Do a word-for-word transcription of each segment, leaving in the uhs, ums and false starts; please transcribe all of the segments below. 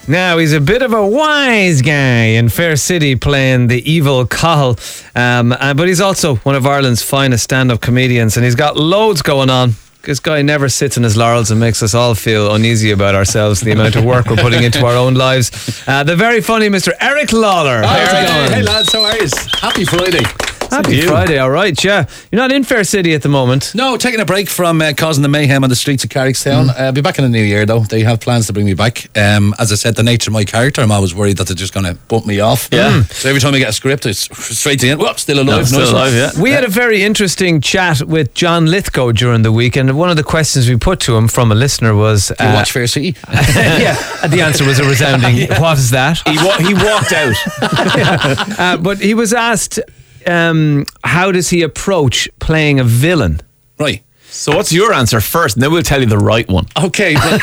Now, he's a bit of a wise guy in Fair City playing the evil Cathal, um, uh, but he's also one of Ireland's finest stand-up comedians, and he's got loads going on. This guy never sits on his laurels and makes us all feel uneasy about ourselves, the amount of work we're putting into our own lives. Uh, the very funny Mister Eric Lawler. Hi, How's it hey, going? hey lads, how are you? Happy Friday. Happy Friday, all right, yeah. You're not in Fair City at the moment. No, taking a break from uh, causing the mayhem on the streets of Carrickstown. Mm. Uh, I'll be back in the new year, though. They have plans to bring me back. Um, as I said, the nature of my character, I'm always worried that they're just going to bump me off. Yeah. Mm. So every time I get a script, it's straight to the end. Whoop, still alive. No, still nice alive, yeah. We had a very interesting chat with John Lithgow during the week, and one of the questions we put to him from a listener was... Do you uh, watch Fair City? Yeah, and the answer was a resounding, yeah. What is that? He, wa- he walked out. Yeah. uh, but he was asked... Um, how does he approach playing a villain? Right. So what's your answer first, and then we'll tell you the right one. Okay. Well,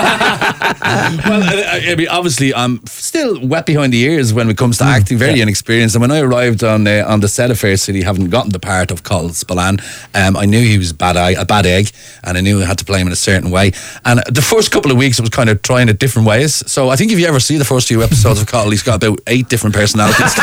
well I, I mean, obviously, I'm still wet behind the ears when it comes to acting, very yeah. inexperienced. And when I arrived on uh, on the set of Fair City, having gotten the part of Cathal Spillane, um, I knew he was bad eye, a bad egg, and I knew I had to play him in a certain way. And the first couple of weeks, I was kind of trying it different ways. So I think if you ever see the first few episodes of Cathal, he's got about eight different personalities.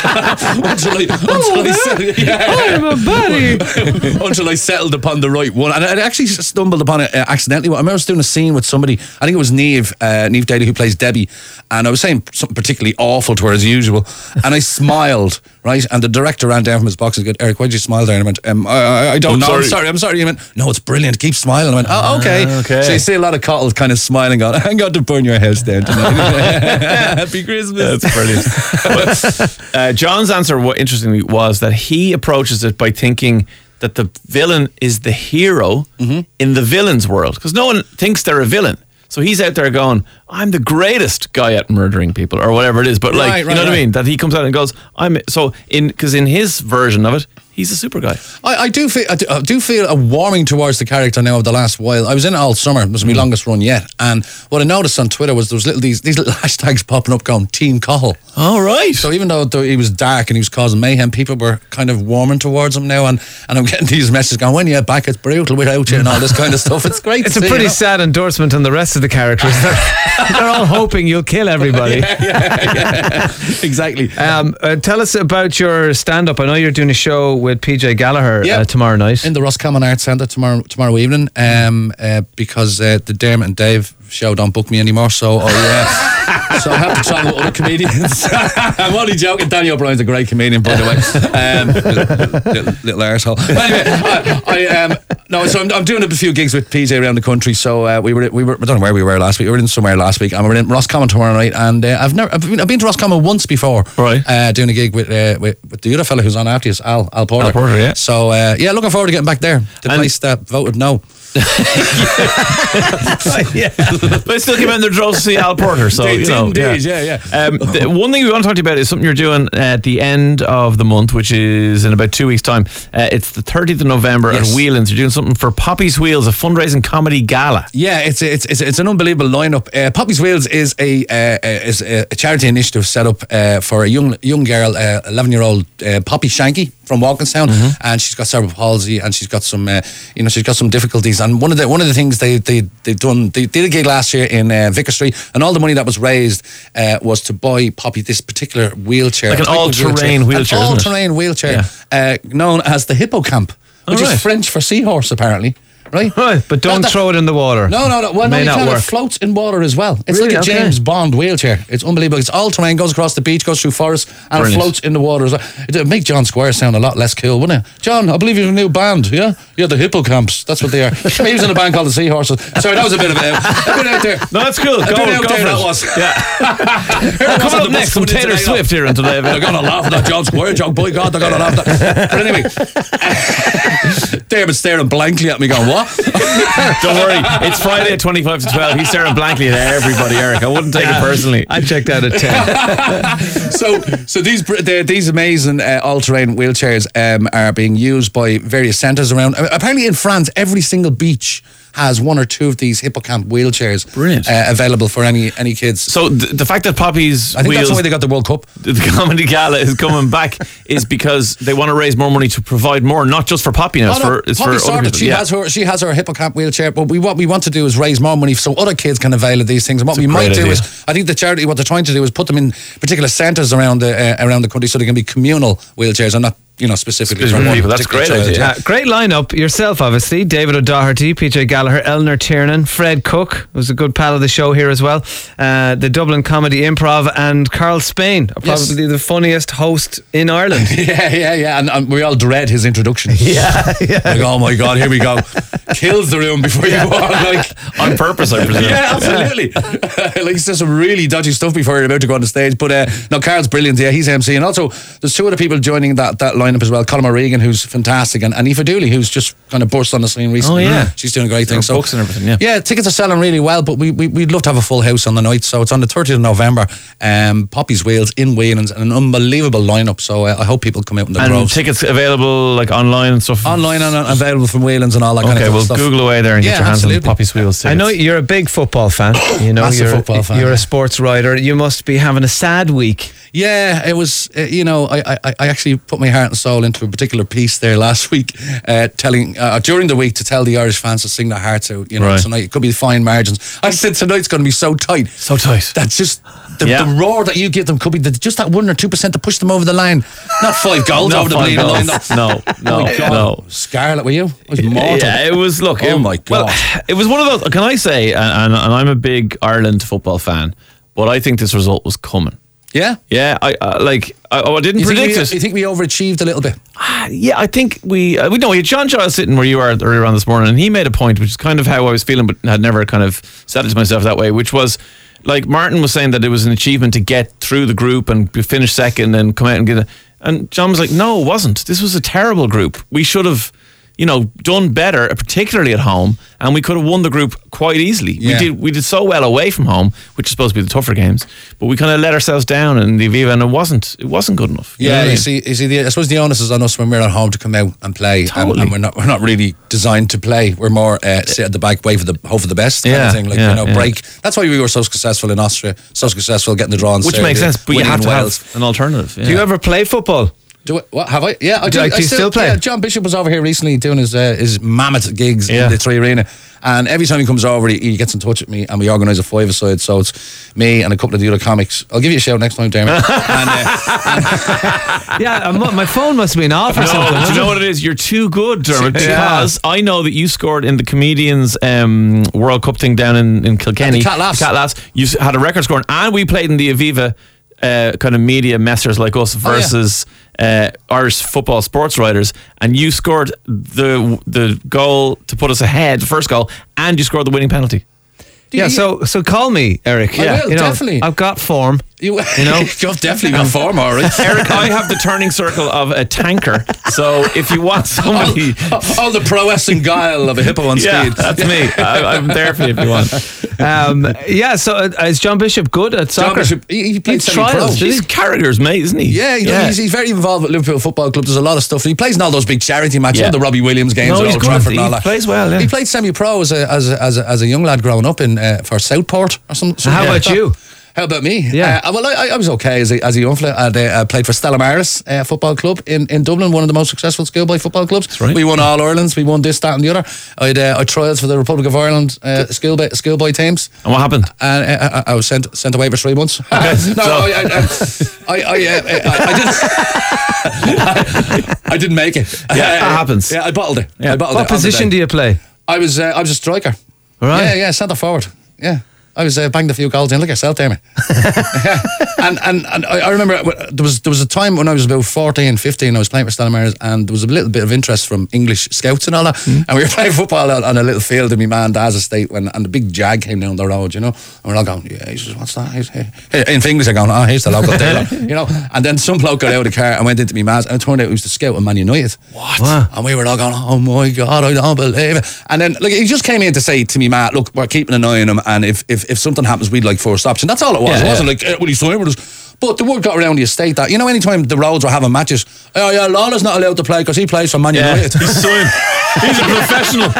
until I, until oh, I settled, yeah. I'm a baddie. until I settled upon the right one. And I actually stumbled upon it uh, accidentally. I remember I was doing a scene with somebody, I think it was Niamh, uh, Niamh Daly, who plays Debbie, and I was saying something particularly awful to her as usual, and I smiled, right? And the director ran down from his box and said, Eric, why did you smile there? And I went, um, I, I, I don't I'm know, sorry. I'm sorry, I'm sorry. He went, no, it's brilliant, keep smiling. I went, oh, okay. Ah, okay. So you see a lot of Cathal kind of smiling on, I'm going to burn your house down tonight. Happy Christmas. That's brilliant. But, uh, John's answer, what interestingly, was that he approaches it by thinking that the villain is the hero mm-hmm. in the villain's world, because no one thinks they're a villain. So he's out there going, I'm the greatest guy at murdering people, or whatever it is. But like, right, you right, know what right. I mean? That he comes out and goes, I'm so in because in his version of it, he's a super guy. I, I do feel I do, I do feel a warming towards the character now of the last while. I was in it all summer. It was my mm. longest run yet. And what I noticed on Twitter was there was little these these little hashtags popping up going Team Cathal. All right. So even though he was dark and he was causing mayhem, people were kind of warming towards him now. And, and I'm getting these messages going, when you're back, it's brutal without you and all this kind of stuff. It's great. It's to a see, pretty you know? sad endorsement on the rest of the characters. They're, they're all hoping you'll kill everybody. Yeah, yeah, yeah. Exactly. Um, uh, tell us about your stand-up. I know you're doing a show with P J Gallagher yeah. uh, tomorrow night. In the Roscommon Arts Centre tomorrow tomorrow evening um, uh, because uh, the Dermot and Dave show don't book me anymore, so I, uh, so I have to travel with other comedians. I'm only joking. Danny O'Brien's a great comedian, by the way. Um, little, little, little arsehole. Anyway, I, I um, no, so I'm, I'm doing a few gigs with P J around the country. So uh, we were we were I don't know where we were last week. We were in somewhere last week, and we were in Roscommon tomorrow night. And uh, I've never I've been, I've been to Roscommon once before, right? Uh, doing a gig with, uh, with with the other fella who's on after us, Al Al Porter. Al Porter, yeah. So uh, yeah, looking forward to getting back there. The And place that voted no. Yeah. But it still came in their drove to see Al Porter, so They you did know, indeed, yeah, yeah. Um, the, one thing we want to talk to you about is something you're doing at the end of the month, which is in about two weeks' time. Uh, it's the thirtieth of November Yes. at Whelan's. You're doing something for Poppy's Wheels, a fundraising comedy gala. Yeah, it's it's it's, it's an unbelievable lineup. Uh, Poppy's Wheels is a uh, is a charity initiative set up uh, for a young young girl, uh, eleven year old uh, Poppy Shanky from Walkinstown, mm-hmm. and she's got cerebral palsy, and she's got some uh, you know she's got some difficulties. And one of the one of the things they they they've done they did a gig last year in uh, Vicar Street, and all the money that was raised uh, was to buy Poppy this particular wheelchair, Like an all-terrain wheelchair, an isn't it? all-terrain wheelchair, uh, known as the Hippocamp, which Oh, right. is French for seahorse, apparently. Right? Right, but don't That- that- throw it in the water. No, no, no. Well, no, May you not can. It work. floats in water as well. It's Really? like a Okay. James Bond wheelchair. It's unbelievable. It's all terrain, goes across the beach, goes through forests, and Brilliant. it floats in the water as well. It'd make John Squire sound a lot less cool, wouldn't it? John, I believe you have a new band, yeah? Yeah, the Hippocamps. That's what they are. He was in a band called the Seahorses. Sorry, that was a bit of a, a bit out there. No, that's cool. A Go, bit out go there, for that it. was. Yeah. Coming up next, some Taylor Swift here on Today. They're going to laugh at that John Squire joke. By God, they're going to laugh at that. But anyway, David's staring blankly at me going, what? Don't worry, it's Friday at twenty-five to twelve. He's staring blankly at everybody, Eric. I wouldn't take it personally. I checked out at ten. so, so these they're- these amazing uh, all-terrain wheelchairs um, are being used by various centres around. Uh, apparently, in France, every single beach has one or two of these Hippocamp wheelchairs Brilliant. Uh, available for any any kids. So th- the fact that Poppy's I think wheels, that's why they got the World Cup. the comedy gala is coming back is because they want to raise more money to provide more, not just for Poppy now. It's Oh, no, for it's Poppy for sorted. other people. She Yeah. has her she has her Hippocamp wheelchair, but we what we want to do is raise more money so other kids can avail of these things. And what It's a we might great do idea. is, I think the charity, what they're trying to do is put them in particular centres around the uh, around the country so they can be communal wheelchairs and not, you know, specifically Specific for one people. That's a particular great child. idea. Uh, great lineup. Yourself, obviously. David O'Doherty, P J Gallagher, Eleanor Tiernan, Fred Cook, who's a good pal of the show here as well. Uh, the Dublin Comedy Improv, and Carl Spain, probably Yes. the funniest host in Ireland. Yeah, yeah, yeah, and, and we all dread his introduction. yeah, yeah. Like, oh my God, here we go. Kills the room before you go on. Like, On purpose, I presume. yeah, absolutely. Like, he says some really dodgy stuff before you're about to go on the stage. But uh, no, Carl's brilliant. Yeah, he's M C. And also, there's two other people joining that, that lineup as well. Colin O'Regan, who's fantastic, and, and Aoife Dooley, who's just kind of burst on the scene recently. Oh, yeah. She's doing a great thing. Her So, books and everything, yeah. Yeah, tickets are selling really well, but we, we, we'd love to have a full house on the night. So it's on the thirtieth of November. Um, Poppy's Wheels in Whelan's, and an unbelievable lineup. So uh, I hope people come out in the And groves. tickets available like online and stuff. Online and uh, available from Whelan's and all that kind Okay, of well, stuff. Google away there and Yeah, get your hands on absolutely. the Poppy's Wheels tickets. I know you're a big football fan. You know, Massive you're, football fan, you're yeah. a sports writer. You must be having a sad week. Yeah, it was, uh, you know, I, I, I actually put my heart and soul into a particular piece there last week, uh, telling, uh, during the week to tell the Irish fans to sing their hearts out, you know, Right. tonight. It could be fine margins. I said tonight's going to be so tight. So tight. That's just, the, Yeah. the roar that you give them could be the, just that one or two percent to push them over the line. Not five goals Not over the five bleeding line. goals. though. No, no, Oh my God. no. Scarlet, were you? It was mortal. Yeah, it was. Look, Oh it, my God. Well, it was one of those. Can I say? And, and, and I'm a big Ireland football fan, but I think this result was coming. Yeah? Yeah, I uh, like. I, I didn't You think, predict we, it. you think we overachieved a little bit? Ah, yeah, I think we. Uh, we know we had John Giles sitting where you are earlier on this morning, and he made a point, which is kind of how I was feeling, but had never kind of said it to myself that way. Which was like Martin was saying that it was an achievement to get through the group and finish second and come out and get. A, and John was like, "No, it wasn't. This was a terrible group. We should have." You know, done better, particularly at home, and we could have won the group quite easily. Yeah. We did we did so well away from home, which is supposed to be the tougher games, but we kind of let ourselves down in the Aviva, and it wasn't it wasn't good enough. You know Yeah, what I you mean? see, you see, the, I suppose the onus is on us when we're at home to come out and play, and, Totally. and we're not we're not really designed to play. We're more uh, sit at the back, wait for the hope for the best kind Yeah, of thing. Like yeah, you know, yeah. break. That's why we were so successful in Austria, so successful getting the draw in Which Serbia, makes sense, but you winning have in to Wales. have an alternative. Yeah. Do you ever play football? Do it, what have I? Yeah, I Do- do. like, do I you still play? Yeah, John Bishop was over here recently doing his uh, his mammoth gigs Yeah. in the Three Arena, and every time he comes over, he, he gets in touch with me, and we organise a five-a-side. So it's me and a couple of the other comics. I'll give you a shout next time, Dermot. and, uh, Yeah, I'm- my phone must have been off or something. No, do you wasn't know it? what it is? You're too good, Dermot, Yeah. because I know that you scored in the Comedians um, World Cup thing down in, in Kilkenny. At the Cat Laughs. The Cat Laughs. You s- had a record scoring, and we played in the Aviva uh, kind of media messers like us versus uh, Irish football sports writers, and you scored the the goal to put us ahead, the first goal, and you scored the winning penalty. Yeah, you- so so call me, Eric. I yeah, will, you know, definitely. I've got form. You, You know? you've definitely got form, all right. Eric, I have the turning circle of a tanker, so if you want somebody... All the prowess and guile of a hippo on Yeah, speed. that's me. I, I'm there for you if you want. Um, yeah, so uh, is John Bishop good at John soccer? Bishop, he, he played He's semi-pro. trials, did he? He's Carragher's mate, isn't he? Yeah, he, He's, he's very involved with Liverpool Football Club. There's a lot of stuff. He plays in all those big charity matches, Yeah. all the Robbie Williams games No, at he's Old good. Trafford and all He that. plays well, yeah. He played semi-pro as a, as a, as a, as a young lad growing up in uh, for Southport or something. How about you? How about me? Yeah. Uh, well, I, I was okay as a, as a young fella. I uh, played for Stella Maris uh, Football Club in, in Dublin, one of the most successful schoolboy football clubs. That's right. We won All Irelands. We won this, that, and the other. I'd uh, I trials for the Republic of Ireland uh, schoolboy schoolboy teams. And what happened? And uh, I I was sent sent away for three months. no, so- I, I, I, I, uh, I, I didn't. I, I didn't make it. Yeah, that happens. Yeah, I bottled it. Yeah. I bottled What it on the position day. do you play? I was. Uh, I was a striker. Right. Yeah, yeah, centre forward. Yeah. I was uh, banged a few goals in. Look at yourself, Damien. yeah. And and, and I, I remember there was there was a time when I was about fourteen, fifteen, I was playing for Stella Maris, and there was a little bit of interest from English scouts and all that. Mm. And we were playing football on, on a little field in my man Dad's estate, when and the big Jag came down the road, you know. And we're all going, yeah, he says, what's that? He's, hey. In English, they're going, oh, he's the local dealer, you know. And then some bloke got out of the car and went into my man's, and it turned out he was the scout of Man United. What? Wow. And we were all going, oh my God, I don't believe it. And then like, he just came in to say to me, Matt, look, we're keeping an eye on him, and if if, if something happens, we'd like first option. That's all it was. Yeah, it wasn't yeah. like, eh, will he sign with us? But the word got around the estate that, you know, anytime the Roads were having matches, oh yeah, Lawler's not allowed to play because he plays for Man Yeah, United. he's signed. He's a professional.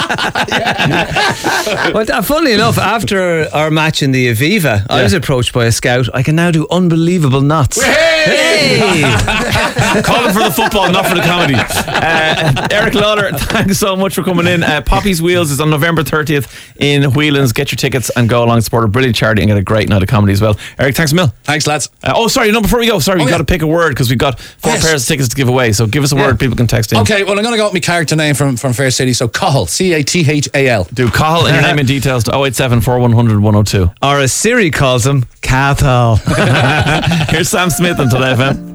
Well, uh, funnily enough, after our match in the Aviva, I was approached by a scout. I can now do unbelievable knots. Hey! Calling for the football, not for the comedy. Uh, Eric Lawler, thanks so much for coming in. Uh, Poppy's Wheels is on November thirtieth in Whelan's. Get your tickets and go along, support a brilliant charity and get a great night of comedy as well. Eric, thanks a mil. Thanks, lads. Uh, oh, sorry, no, before we go, sorry, Oh, we've yeah. got to pick a word because we've got four Yes. pairs of tickets to give away. So give us a word people can text in. Okay, well, I'm going to go with my character name from, from Fair City. So, Cathal, C A T H A L. Do call and your name and details to oh eight seven, four one hundred, one oh two. Or as Siri calls him, Cathal. Here's Sam Smith on Today F M.